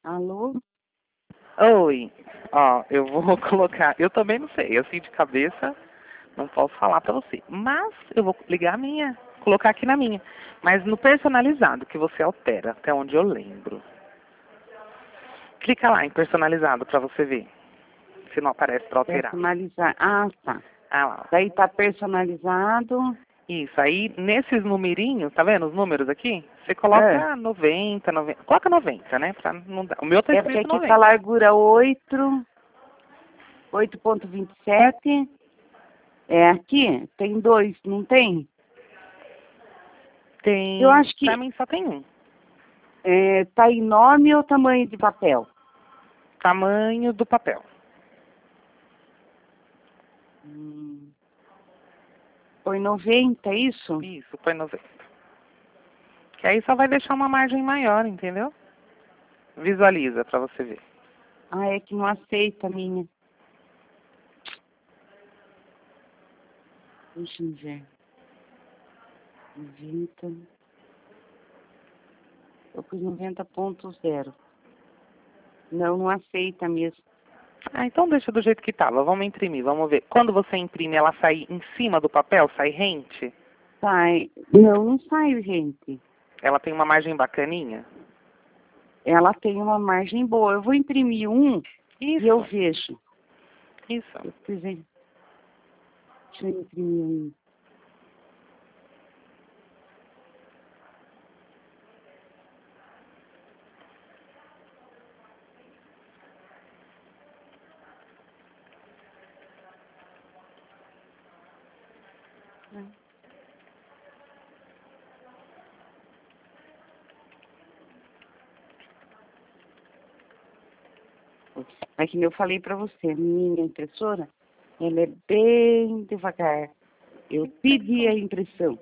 Alô? Oi, ó, eu vou colocar, eu também não sei, assim de cabeça não posso falar pra você, mas eu vou ligar a minha, colocar aqui na minha, mas no personalizado que você altera, até onde eu lembro. Clica lá em personalizado pra você ver, se não aparece pra alterar. Personalizar. Ah, tá. Ah lá, Daí tá personalizado. isso, aí nesses numerinhos, tá vendo os números aqui? Você É, coloca 90, coloca 90, né, pra não dar, o meu tá é porque escrito aqui tá 90. largura 8,27. É, aqui tem 2, não tem? Eu Tem, acho pra que mim só tem um. tá em nome ou tamanho de papel? Tamanho do papel. Põe 90, é isso? Isso, põe 90. Que aí só vai deixar uma margem maior, entendeu? Visualiza pra você ver. Ah, é que não aceita a minha. Deixa eu ver. 90. Eu pus 90,0. Não, não aceita mesmo. Ah, então deixa do jeito que tava. Vamos imprimir, vamos ver. Quando você imprime, ela sai em cima do papel, sai rente? Sai. Não, não sai, gente. Ela tem uma margem bacaninha? Ela tem uma margem boa. Eu vou imprimir um e eu Isso, vejo. isso. Eu preciso... Deixa eu imprimir um. É que nem eu falei para você, minha impressora, ela é bem devagar. Eu pedi a impressão.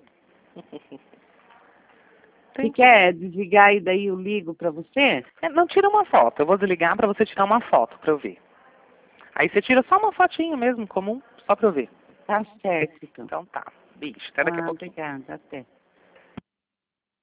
Você Tem que... quer desligar e daí eu ligo para você? Não, tira uma foto. Eu vou desligar pra você tirar uma foto pra eu ver. Aí você tira só uma fotinho mesmo, comum, só pra eu ver. Tá certo, então. Então tá. Bicho, até daqui a Ah, pouquinho. obrigada. Até.